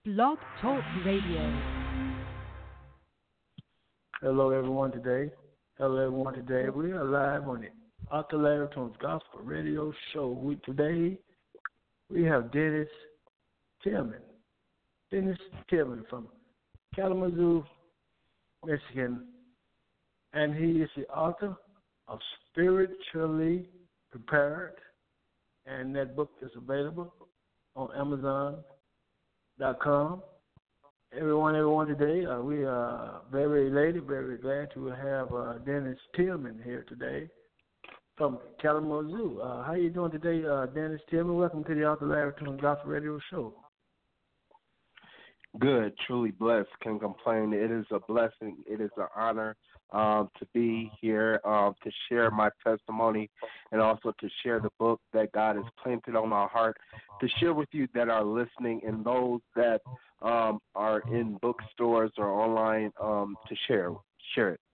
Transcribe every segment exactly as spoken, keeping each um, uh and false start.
Blog Talk Radio. Hello, everyone. Today, hello, everyone. Today, we are live on the Arthur Larry Tones Gospel Radio Show. We today we have Dennis Tillman. Dennis Tillman from Kalamazoo, Michigan, and he is the author of Spiritually Prepared, and that book is available on Amazon dot com. Everyone, everyone today, uh, we are very elated, very glad to have uh, Dennis Tillman here today from Kalamazoo. Uh, how you doing today, uh, Dennis Tillman? Welcome to the Arthur Larry Tones Gospel Radio Show. Good, truly blessed. Can't complain. It is a blessing. It is an honor um, to be here um, to share my testimony and also to share the book that God has planted on my heart, to share with you that are listening and those that um, are in bookstores or online um, to share share it.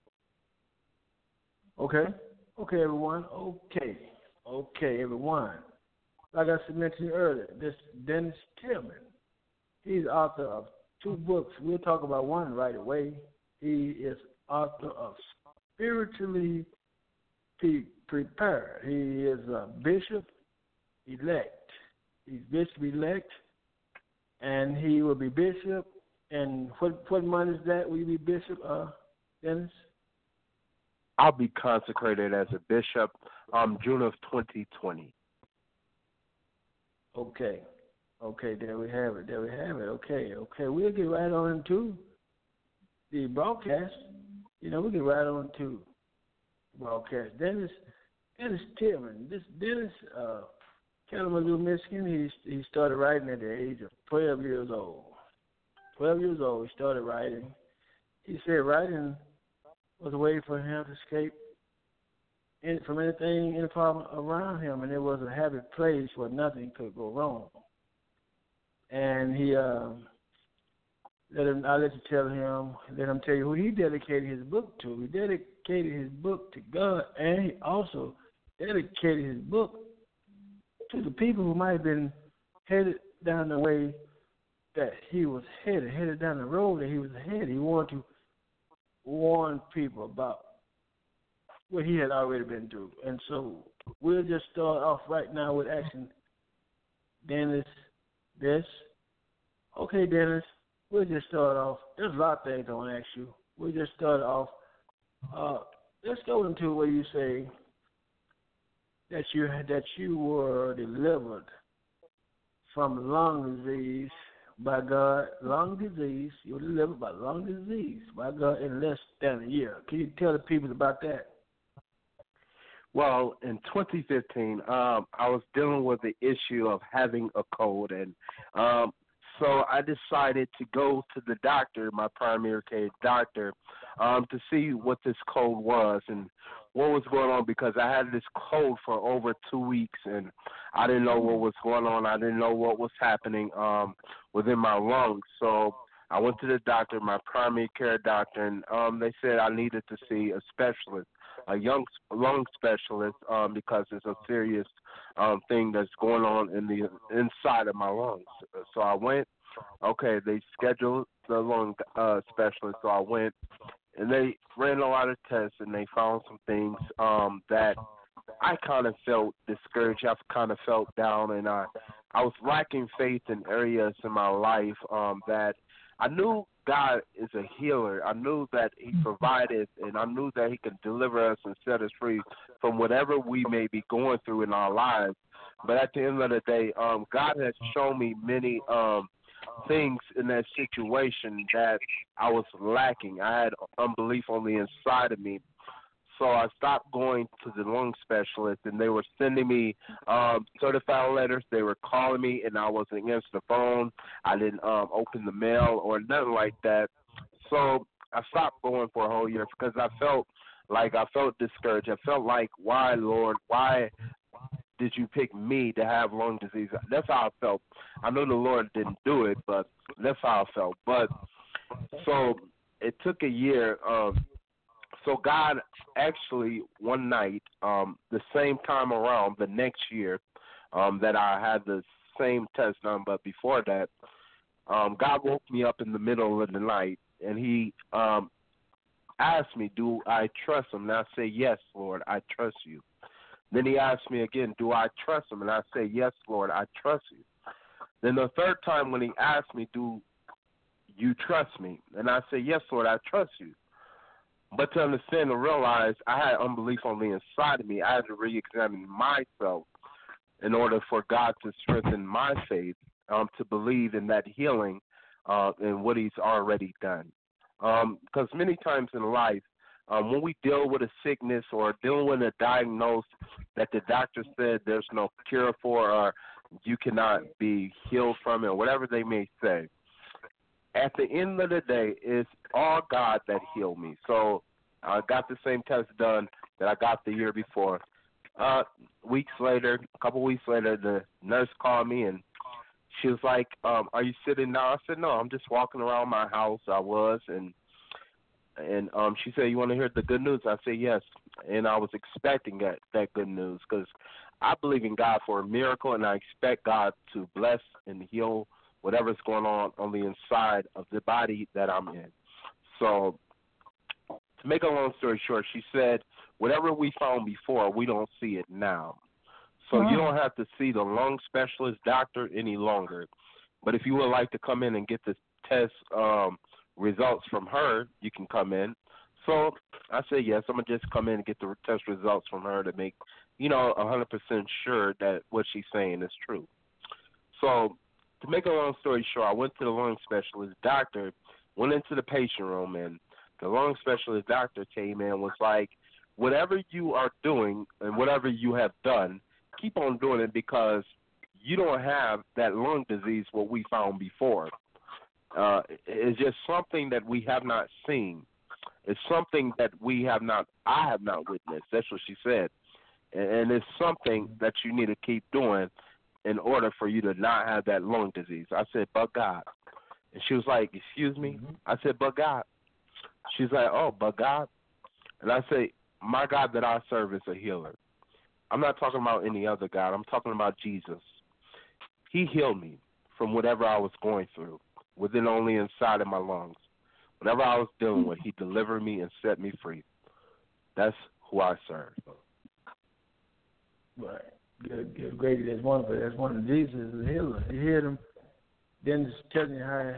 Okay. Okay, everyone. Okay. Okay, everyone. Like I mentioned earlier, this Dennis Tillman. He's author of two books. We'll talk about one right away. He is author of Spiritually Pre- Prepared. He is a bishop elect. He's bishop elect, and he will be bishop. And what what month is that? Will you be bishop, uh, Dennis? I'll be consecrated as a bishop um June of twenty twenty. Okay. Okay, there we have it. There we have it. Okay, okay. We'll get right on into the broadcast. You know, we'll get right on to broadcast. Dennis, Dennis Tillman. This Dennis, uh, Kalamazoo, Michigan. He he started writing at the age of twelve years old. Twelve years old, he started writing. He said writing was a way for him to escape in, from anything, any problem around him, and it was a happy place where nothing could go wrong. And he, uh, let him, I'll let you tell him, let him tell you who he dedicated his book to. He dedicated his book to God, and he also dedicated his book to the people who might have been headed down the way that he was headed, headed down the road that he was headed. He wanted to warn people about what he had already been through. And so we'll just start off right now with asking Dennis this. Okay, Dennis, we'll just start off. There's a lot of things I want to ask you. We'll just start off. Uh, let's go into where you say that you that you were delivered from lung disease by God. Lung disease. You were delivered by lung disease by God in less than a year. Can you tell the people about that? Well, in twenty fifteen, um, I was dealing with the issue of having a cold, and um, so I decided to go to the doctor, my primary care doctor, um, to see what this cold was and what was going on, because I had this cold for over two weeks, and I didn't know what was going on. I didn't know what was happening um, within my lungs. So I went to the doctor, my primary care doctor, and um, they said I needed to see a specialist, a young lung specialist, um, because it's a serious um, thing that's going on in the inside of my lungs. So I went. Okay, they scheduled the lung uh, specialist, so I went, and they ran a lot of tests, and they found some things um, that I kind of felt discouraged. I kind of felt down, and I, I was lacking faith in areas in my life um, that I knew God is a healer. I knew that he provided, and I knew that he could deliver us and set us free from whatever we may be going through in our lives. But at the end of the day, um, God has shown me many um, things in that situation that I was lacking. I had unbelief on the inside of me. So I stopped going to the lung specialist, and they were sending me um, certified letters. They were calling me, and I wasn't against the phone. I didn't um, open the mail or nothing like that. So I stopped going for a whole year because I felt like I felt discouraged. I felt like, why, Lord, why did you pick me to have lung disease? That's how I felt. I know the Lord didn't do it, but that's how I felt. But so it took a year. Um, So God actually one night, um, the same time around the next year um, that I had the same test done, but before that, um, God woke me up in the middle of the night, and He um, asked me, "Do I trust Him?" And I say, "Yes, Lord, I trust You." Then He asked me again, "Do I trust Him?" And I say, "Yes, Lord, I trust You." Then the third time when He asked me, "Do you trust Me?" And I say, "Yes, Lord, I trust You." But to understand and realize I had unbelief on the inside of me, I had to re-examine myself in order for God to strengthen my faith, um, to believe in that healing uh, and what He's already done. Because um, many times in life, um, when we deal with a sickness or dealing with a diagnosis that the doctor said there's no cure for or you cannot be healed from it, or whatever they may say, at the end of the day, it's all God that healed me. So I got the same test done that I got the year before. Uh, weeks later, a couple weeks later, the nurse called me and she was like, um, "Are you sitting now?" I said, "No, I'm just walking around my house." I was, and and um, she said, "You want to hear the good news?" I said, "Yes," and I was expecting that that good news because I believe in God for a miracle, and I expect God to bless and heal whatever's going on on the inside of the body that I'm in. So, to make a long story short, she said, whatever we found before, we don't see it now. So Wow. you don't have to see the lung specialist doctor any longer. But if you would like to come in and get the test um, results from her, you can come in. So I said, yes, I'm going to just come in and get the test results from her to make, you know, one hundred percent sure that what she's saying is true. So to make a long story short, I went to the lung specialist doctor, went into the patient room, and the lung specialist doctor came in and was like, whatever you are doing and whatever you have done, keep on doing it because you don't have that lung disease what we found before. Uh, it's just something that we have not seen. It's something that we have not, I have not witnessed. That's what she said. And it's something that you need to keep doing in order for you to not have that lung disease. I said, but God. And she was like, excuse me? Mm-hmm. I said, but God. She's like, oh, but God? And I say, my God that I serve is a healer. I'm not talking about any other God. I'm talking about Jesus. He healed me from whatever I was going through, within only inside of my lungs. Whatever I was dealing with, He delivered me and set me free. That's who I serve. Right. Good, good, great. That's wonderful. That's one of Jesus is a healer. You hear them. Then it's telling you how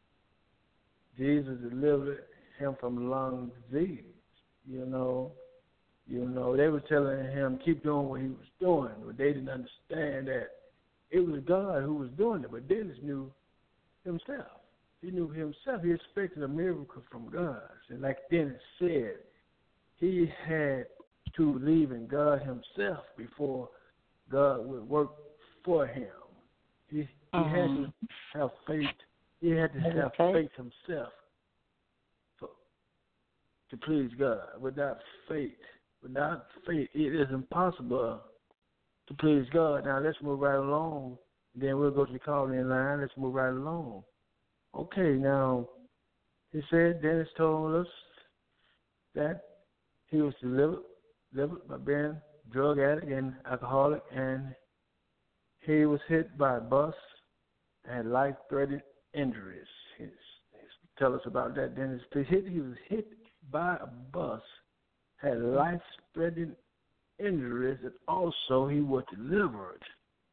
Jesus delivered him from lung disease. You know, you know, they were telling him keep doing what he was doing, but they didn't understand that it was God who was doing it. But Dennis knew himself. He knew himself. He expected a miracle from God. And like Dennis said, he had to believe in God himself before God would work for him. He, he uh-huh. had to have faith. He had to have faith, faith himself for, to please God. Without faith, without faith, it is impossible to please God. Now let's move right along. Then we'll go to the calling line. Let's move right along. Okay, now he said Dennis told us that he was delivered, delivered by being drug addict and alcoholic, and he was hit by a bus and had life-threatening injuries. He's, he's, tell us about that, Dennis. He, hit, he was hit by a bus, had life-threatening injuries, and also he was delivered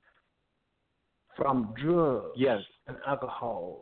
from drugs yes. and alcohol.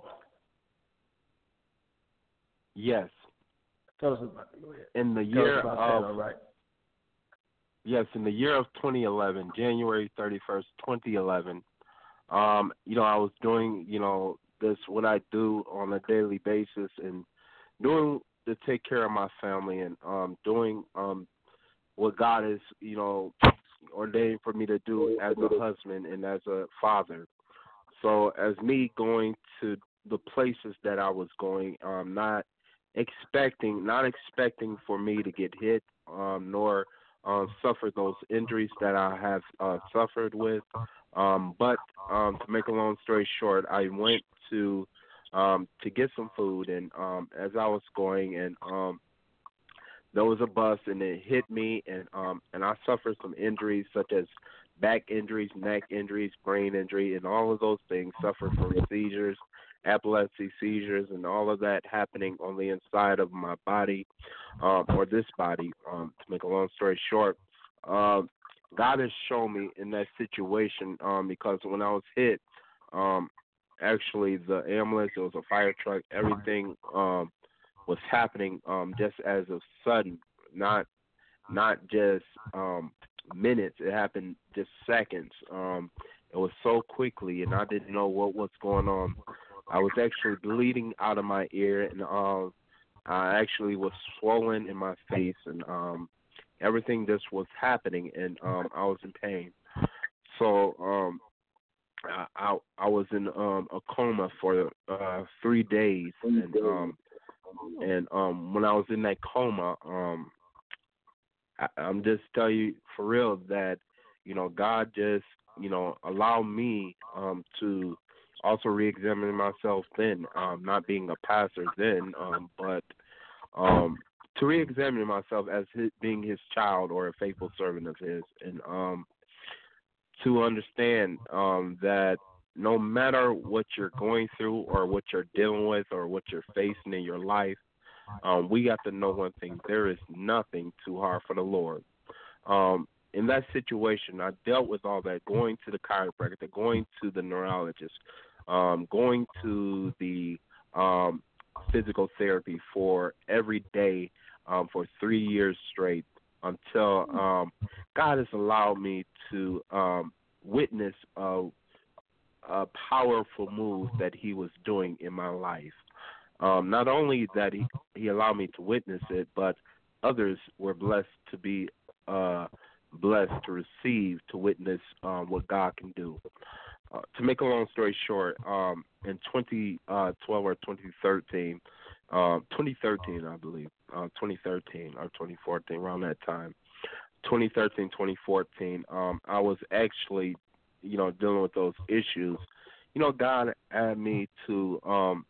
Yes. Tell us about it. Go ahead. In the Tell year us about of that, all right. Yes, in the year of twenty eleven, January thirty-first, twenty eleven, um, you know, I was doing, you know, this, what I do on a daily basis and doing to take care of my family and um, doing um, what God is, you know, ordained for me to do as a husband and as a father. So as me going to the places that I was going, um, not expecting, not expecting for me to get hit, um, nor Uh, suffered those injuries that I have uh, suffered with. Um, but um, to make a long story short, I went to um, to get some food, and um, as I was going, and um, there was a bus, and it hit me, and um, and I suffered some injuries such as back injuries, neck injuries, brain injury, and all of those things. Suffered from seizures epilepsy, seizures, and all of that happening on the inside of my body, um, or this body. Um, to make a long story short, um, God has shown me in that situation um, because when I was hit, um, actually the ambulance, it was a fire truck, everything um, was happening um, just as a sudden, not not just um, minutes. It happened just seconds. Um, it was so quickly, and I didn't know what was going on. I was actually bleeding out of my ear, and um, I actually was swollen in my face, and um, everything just was happening, and um, I was in pain. So um, I, I I was in um, a coma for uh, three days, and um, and um, when I was in that coma, um, I, I'm just tell you for real that you know God just you know allowed me um, to also reexamine myself then, um, not being a pastor then, um, but um, to reexamine myself as his, being his child or a faithful servant of his, and um, to understand um, that no matter what you're going through or what you're dealing with or what you're facing in your life, um, we got to know one thing: there is nothing too hard for the Lord. Um, in that situation, I dealt with all that, going to the chiropractor, going to the neurologist, um, going to the um, physical therapy for every day um, for three years straight until um, God has allowed me to um, witness a, a powerful move that he was doing in my life. Um, not only that he, he allowed me to witness it, but others were blessed to be uh, blessed to receive, to witness um, what God can do. Uh, to make a long story short, um, in twenty twelve or twenty thirteen, um, twenty thirteen, I believe, uh, twenty thirteen or twenty fourteen, around that time, twenty thirteen, twenty fourteen, um, I was actually, you know, dealing with those issues. You know, God had me to, um,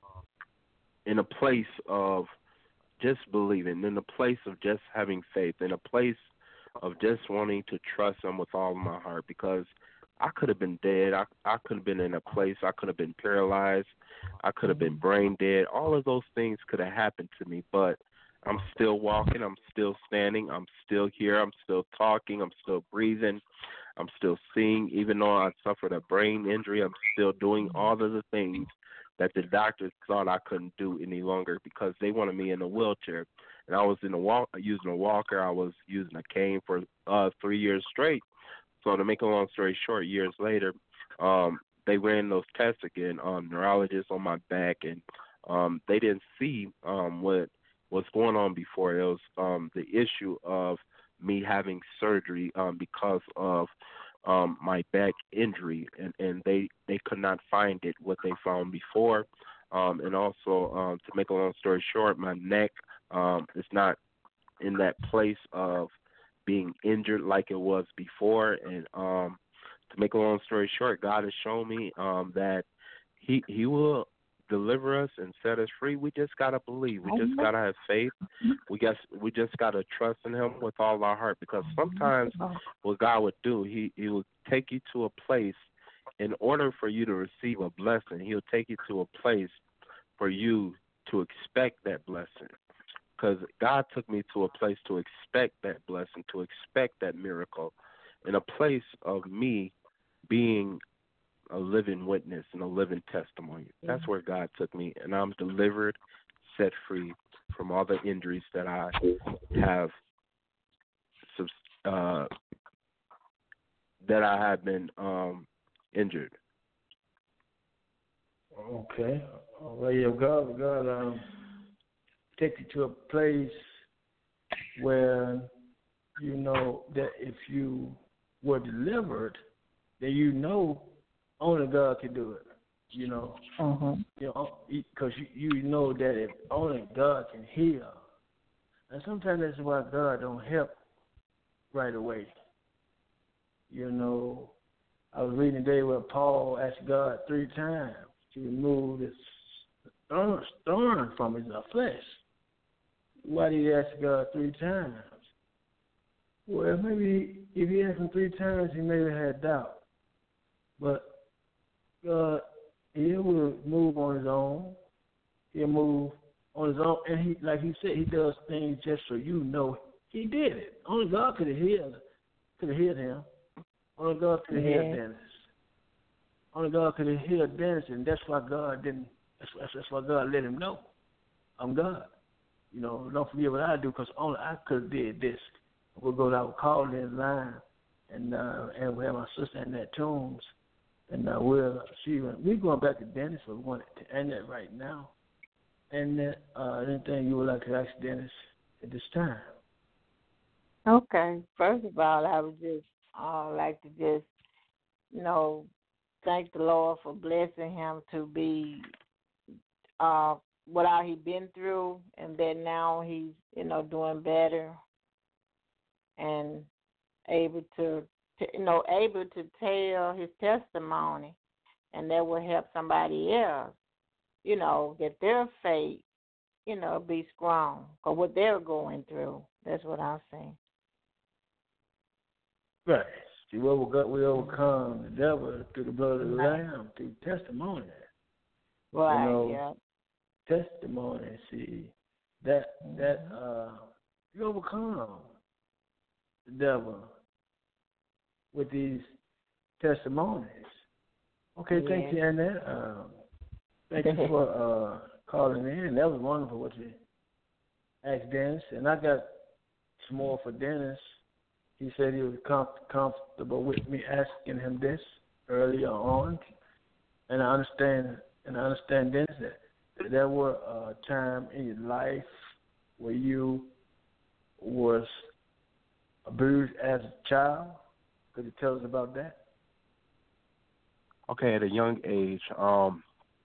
in a place of just believing, in a place of just having faith, in a place of just wanting to trust him with all of my heart, because I could have been dead. I I could have been in a place. I could have been paralyzed. I could have been brain dead. All of those things could have happened to me, but I'm still walking. I'm still standing. I'm still here. I'm still talking. I'm still breathing. I'm still seeing. Even though I suffered a brain injury, I'm still doing all of the things that the doctors thought I couldn't do any longer because they wanted me in a wheelchair. And I was in a walk, using a walker. I was using a cane for uh, three years straight. So to make a long story short, years later, um, they ran those tests again on neurologists on my back, and um, they didn't see um, what was going on before. It was um, the issue of me having surgery um, because of um, my back injury, and, and they, they could not find it, what they found before. Um, and also, um, to make a long story short, my neck um, is not in that place of being injured like it was before. And um, to make a long story short, God has shown me um, that he he will deliver us and set us free. We just gotta believe. We just gotta have faith. We guess we just gotta trust in him with all our heart, because sometimes what God would do, he, he will take you to a place in order for you to receive a blessing. He'll take you to a place for you to expect that blessing. Because God took me to a place to expect that blessing, to expect that miracle, in a place of me being a living witness and a living testimony. That's where God took me, and I'm delivered, set free from all the injuries that I have, uh, that I have been um, injured. Okay. Well, yeah, God, God, um, take you to a place where you know that if you were delivered, then you know only God can do it. You know, uh-huh. you know, because you, you know that if only God can heal, and sometimes that's why God don't help right away. You know, I was reading today where Paul asked God three times to remove this thorn, thorn from his flesh. Why did he ask God three times? Well, maybe if he asked him three times, he maybe had doubt. But God He will move on his own. He'll move on his own, and he, like he said, he does things just so you know he did it. Only God could have healed, could have healed him. Only God could have Yeah. healed Dennis. Only God could have healed Dennis, and that's why God didn't. That's, that's, that's why God let him know, I'm God. You know, don't forget what I do, because only I could have did this. We'll go down, call in line, and uh, and we have my sister in that Tombs, and uh, we'll see. We're going back to Dennis, so we want to end that right now. And uh, anything you would like to ask Dennis at this time? Okay. First of all, I would just uh, like to just, you know, thank the Lord for blessing him to be uh, what all he been through, and that now he's, you know, doing better and able to, to, you know, able to tell his testimony, and that will help somebody else, you know, get their faith, you know, be strong for what they're going through. That's what I'm saying. Right. See, what we got, we overcome the devil through the blood of the Lamb, through testimony. Right, You know, yeah. testimony. See, that that uh, you overcome the devil with these testimonies. Okay, Yeah. thank you, Annette. Um, thank you for uh, calling in. That was wonderful what you asked Dennis, and I got some more for Dennis. He said he was comf- comfortable with me asking him this earlier on, and I understand. And I understand, Dennis, that there were a time in your life where you was abused as a child. Could you tell us about that? Okay, at a young age, um,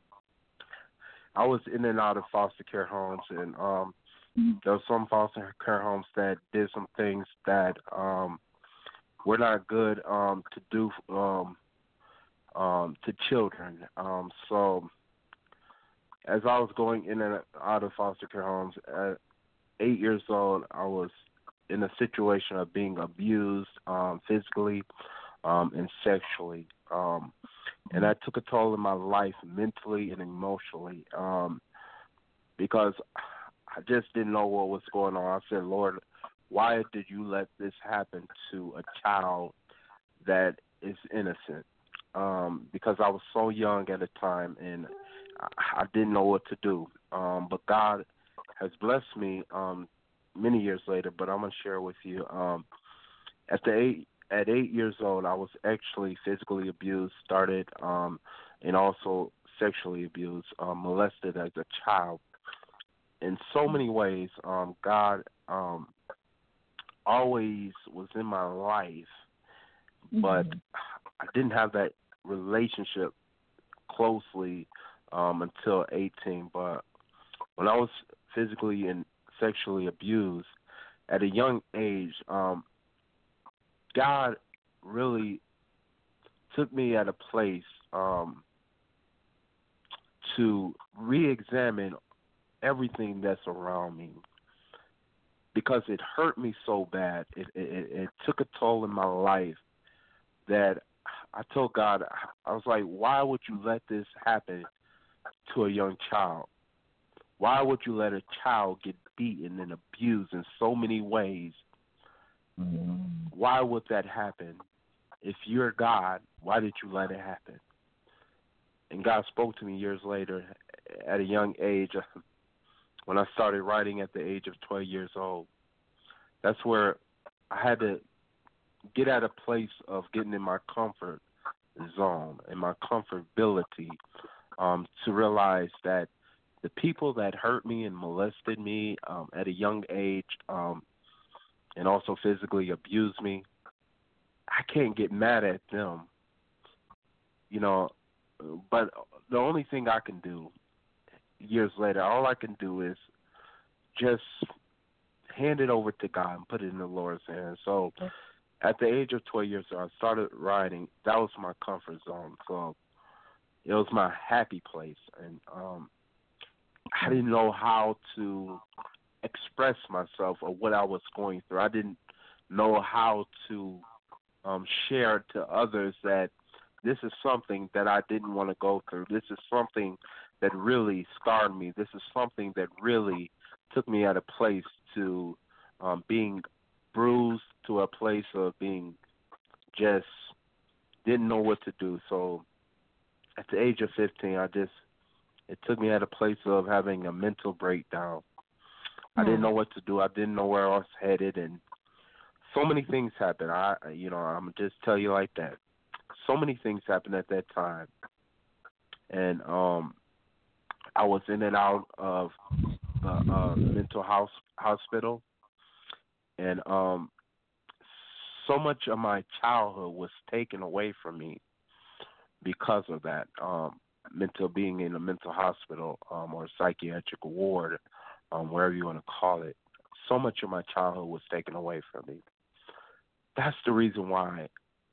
I was in and out of foster care homes, and um, there were some foster care homes that did some things that um, were not good um, to do um, um, to children. Um, so as I was going in and out of foster care homes, at eight years old, I was in a situation of being abused um, physically um, and sexually. Um, and that took a toll in my life mentally and emotionally um, because I just didn't know what was going on. I said, Lord, why did you let this happen to a child that is innocent? Um, because I was so young at the time, and I, I didn't know what to do. Um, but God has blessed me um, many years later, but I'm going to share with you. Um, at the eight, at eight years old, I was actually physically abused, started, um, and also sexually abused, um, molested as a child. In so many ways, um, God um, always was in my life, but I didn't have that relationship closely um, until eighteen. But when I was physically and sexually abused at a young age, um, God really took me at a place um, to re-examine everything that's around me, because it hurt me so bad. It, it, it took a toll in my life that I told God, I was like, why would you let this happen to a young child? Why would you let a child get beaten and abused in so many ways? Mm-hmm. Why would that happen? If you're God, why did you let it happen? And God spoke to me years later at a young age when I started writing at the age of twelve years old. That's where I had to get at a place of getting in my comfort zone and my comfortability um, to realize that the people that hurt me and molested me um, at a young age um, and also physically abused me, I can't get mad at them, you know, but the only thing I can do years later, all I can do is just hand it over to God and put it in the Lord's hands. So at the age of twelve years old, I started writing. That was my comfort zone. So it was my happy place. And um, I didn't know how to express myself or what I was going through. I didn't know how to um, share to others that this is something that I didn't want to go through. This is something that really scarred me. This is something that really took me at a place to um, being bruised, to a place of being just didn't know what to do. So at the age of fifteen, I just, it took me at a place of having a mental breakdown. I didn't know what to do. I didn't know where I was headed, and so many things happened. I, you know, I'm just tell you like that. So many things happened at that time, and um, I was in and out of the uh, mental house hospital, and um, so much of my childhood was taken away from me because of that. Um, mental being in a mental hospital um, or psychiatric ward, um, wherever you want to call it. So much of my childhood was taken away from me. That's the reason why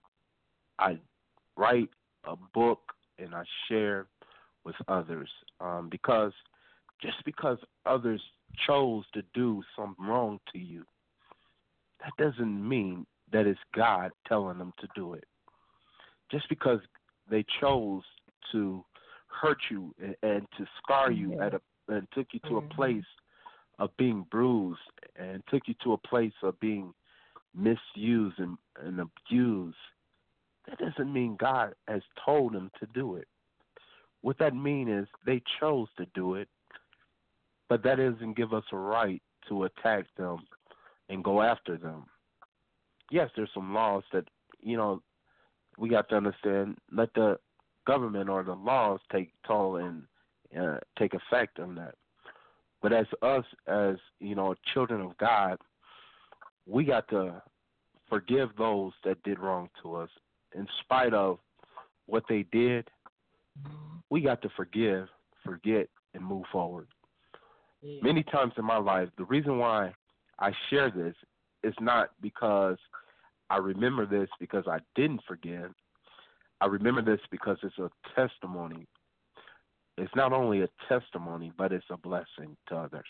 I write a book and I share with others, um, because just because others chose to do something wrong to you, that doesn't mean that it's God telling them to do it. Just because they chose to hurt you and, and to scar you mm-hmm. at a, and took you to mm-hmm. a place of being bruised and took you to a place of being misused and, and abused, that doesn't mean God has told them to do it. What that means is they chose to do it, but that doesn't give us a right to attack them and go after them. Yes, there's some laws that, you know, we got to understand, let the government or the laws take toll and uh, take effect on that. But as us, as, you know, children of God, we got to forgive those that did wrong to us. In spite of what they did, we got to forgive, forget, and move forward. Yeah. Many times in my life, the reason why I share this is not because I remember this because I didn't forgive. I remember this because it's a testimony. It's not only a testimony, but it's a blessing to others.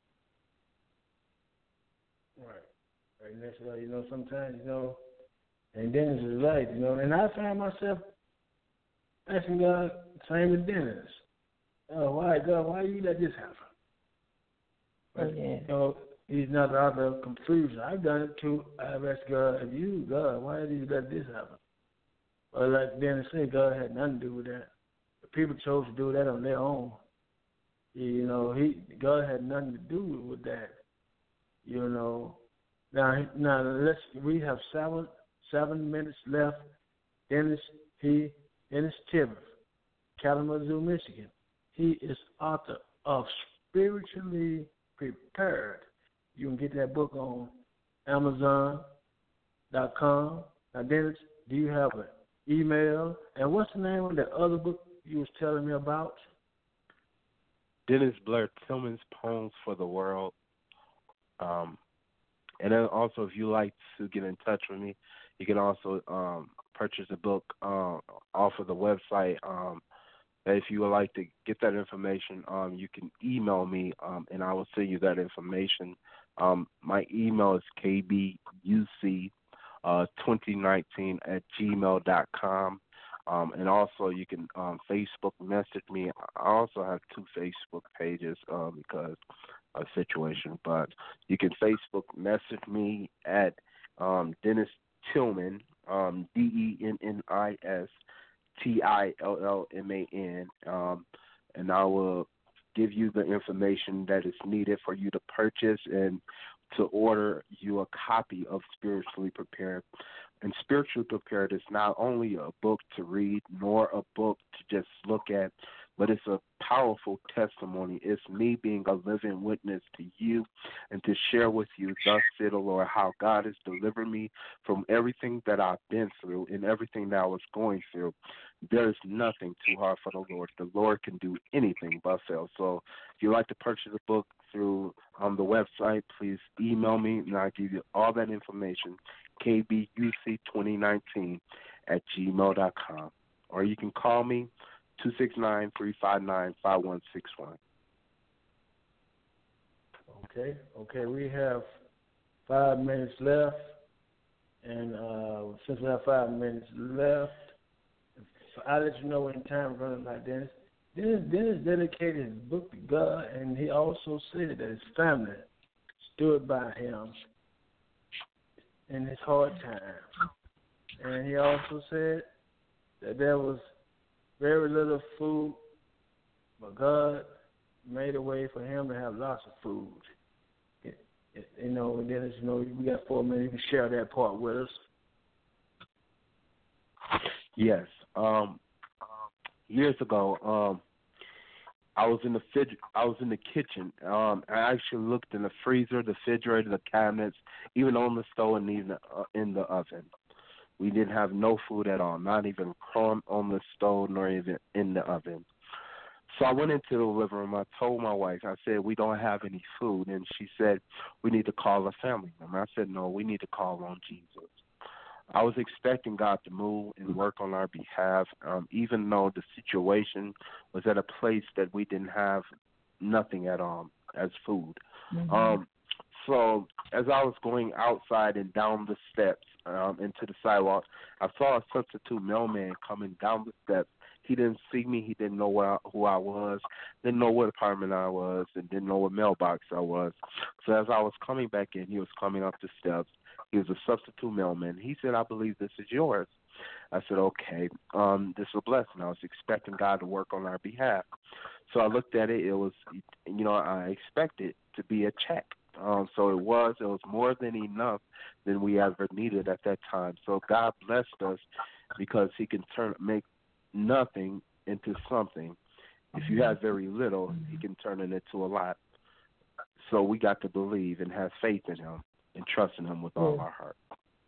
Right. Right. And that's why, you know, sometimes, you know, and Dennis is right, you know, and I find myself asking God, same with Dennis. Oh, why, God, why you let this happen? But, yeah. You know, he's not the author of confusion. I've done it too. I've asked God, and you, God, why did you let this happen? Well, like Dennis said, God had nothing to do with that. The people chose to do that on their own. You know, he God had nothing to do with that. You know. Now, now let's. We have seven seven minutes left. Dennis, he, Dennis Tibbs, Kalamazoo, Michigan. He is author of Spiritually Prepared. You can get that book on Amazon dot com. Now, Dennis, do you have an email? And what's the name of the other book you was telling me about? Dennis Blair Tillman's Poems for the World. Um, and then also, if you like to get in touch with me, you can also um, purchase the book uh, off of the website. Um, if you would like to get that information, um, you can email me, um, and I will send you that information. Um, my email is k b u c twenty nineteen at gmail dot com. Um, and also, you can um, Facebook message me. I also have two Facebook pages um, because of the situation. But you can Facebook message me at um, Dennis Tillman, um, D E N N I S T I L L M A N, um, and I will give you the information that is needed for you to purchase and to order you a copy of Spiritually Prepared. And Spiritually Prepared is not only a book to read nor a book to just look at, but it's a powerful testimony. It's me being a living witness to you and to share with you, thus said the Lord, how God has delivered me from everything that I've been through and everything that I was going through. There is nothing too hard for the Lord. The Lord can do anything but fail. So if you'd like to purchase a book through um, the website, please email me, and I'll give you all that information, k b u c twenty nineteen at gmail dot com. Or you can call me, two six nine, three five nine, five one six one. Okay, okay, we have five minutes left, and uh, since we have five minutes left, So I'll let you know when time runs out, Dennis. Dennis, Dennis dedicated his book to God, and he also said that his family stood by him in his hard times. And he also said that there was very little food, but God made a way for him to have lots of food. You know, and Dennis, you know, we got four minutes. You can share that part with us. Yes. Um, years ago, um, I was in the fid- I was in the kitchen. Um, I actually looked in the freezer, the refrigerator, the cabinets, even on the stove, and even uh, in the oven. We didn't have no food at all, not even crumb on the stove, nor even in the oven. So I went into the living room. I told my wife, I said, we don't have any food. And she said, we need to call a family member. I said, no, we need to call on Jesus. I was expecting God to move and work on our behalf, um, even though the situation was at a place that we didn't have nothing at all as food. Mm-hmm. Um, so as I was going outside and down the steps um, into the sidewalk, I saw a substitute mailman coming down the steps. He didn't see me. He didn't know what I, who I was, didn't know what apartment I was, and didn't know what mailbox I was. So as I was coming back in, he was coming up the steps. He was a substitute mailman. He said, I believe this is yours. I said, okay, um, this is a blessing. I was expecting God to work on our behalf. So I looked at it. It was, you know, I expected to be a check. Um, so it was. It was more than enough than we ever needed at that time. So God blessed us because he can turn make nothing into something. If you have very little, he can turn it into a lot. So we got to believe and have faith in him and trust in him with all yeah. our heart.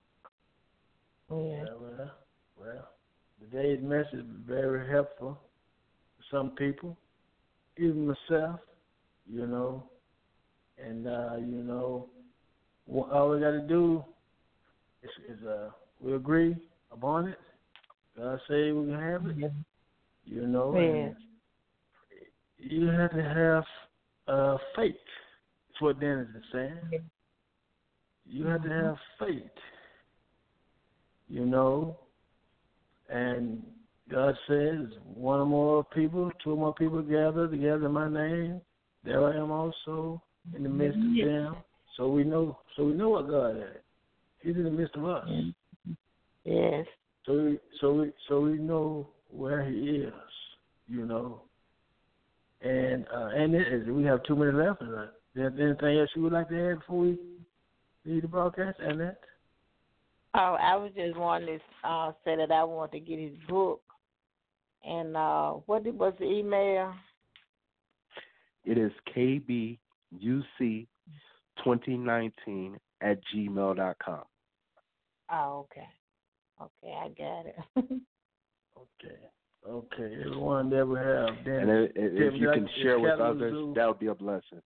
Yeah. Well, well, today's message is very helpful for some people, even myself, you know. And, uh, you know, all we got to do is, is uh, we agree upon it. God say we can have it, yeah. you know. Yeah. And you have to have uh, faith. That's what Dennis is saying. Yeah. You have to have faith, you know. And God says, one or more people, two or more people gather together in my name, there I am also in the midst of them. So we know, so we know what God is. He's in the midst of us. Yes. So we, so we, so we know where He is, you know. And uh, and it is, we have two minutes left. Is there anything else you would like to add before we leave the broadcast? Annette? Oh, I was just wanting to uh, say that I want to get his book. And uh, what was the email? It is K B U C twenty nineteen at gmail dot com. Oh, okay. Okay, I got it. okay. Okay. Everyone that we have. And if, if you can share with others, that would be a blessing.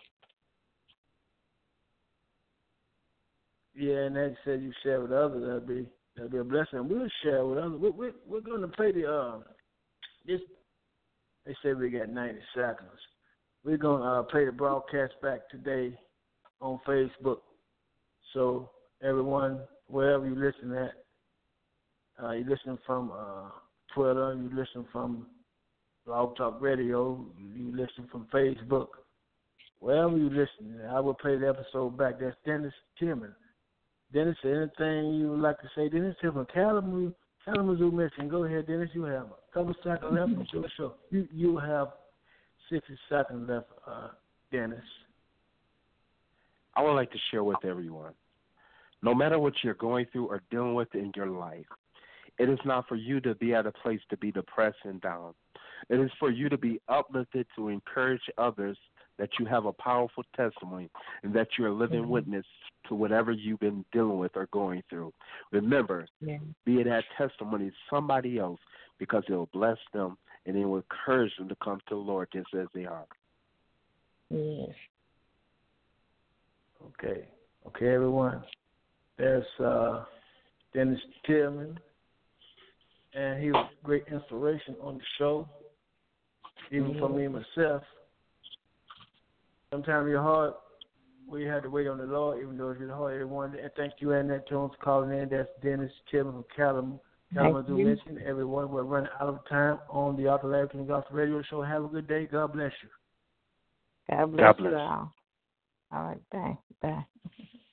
Yeah, and that said you share with others, that'd be that'd be a blessing. We'll share with others. We're, we're, we're going to play the uh, this. They say we got ninety seconds. We're going to uh, play the broadcast back today on Facebook. So everyone, wherever you listen at, uh, you listen from uh, Twitter, you listen from Blog Talk Radio, you listen from Facebook, wherever you listen, I will play the episode back. That's Dennis Tillman. Dennis, anything you would like to say? Dennis Tillman, Kalamazoo, Kalamazoo, Michigan. Go ahead, Dennis. You have a couple seconds left until the show. You you have sixty seconds left, uh, Dennis. I would like to share with everyone, no matter what you're going through or dealing with in your life, it is not for you to be at a place to be depressed and down. It is for you to be uplifted, to encourage others that you have a powerful testimony and that you're a living mm-hmm. witness to whatever you've been dealing with or going through. Remember, yeah. be that testimony to somebody else because it will bless them and it will encourage them to come to the Lord just as they are. Yes. Okay. Okay, everyone. There's uh, Dennis Tillman, and he was great inspiration on the show, even mm-hmm. for me myself. Sometimes your heart, we have to wait on the Lord, even though it's hard. Everyone, and thank you, Annette Jones, for calling in. That's Dennis Tillman from Calam- Kalamazoo Mission. Everyone, we're running out of time on the Author Larry King Gospel Radio Show. Have a good day. God bless you. God bless, God bless you all. All right, thanks. Bye.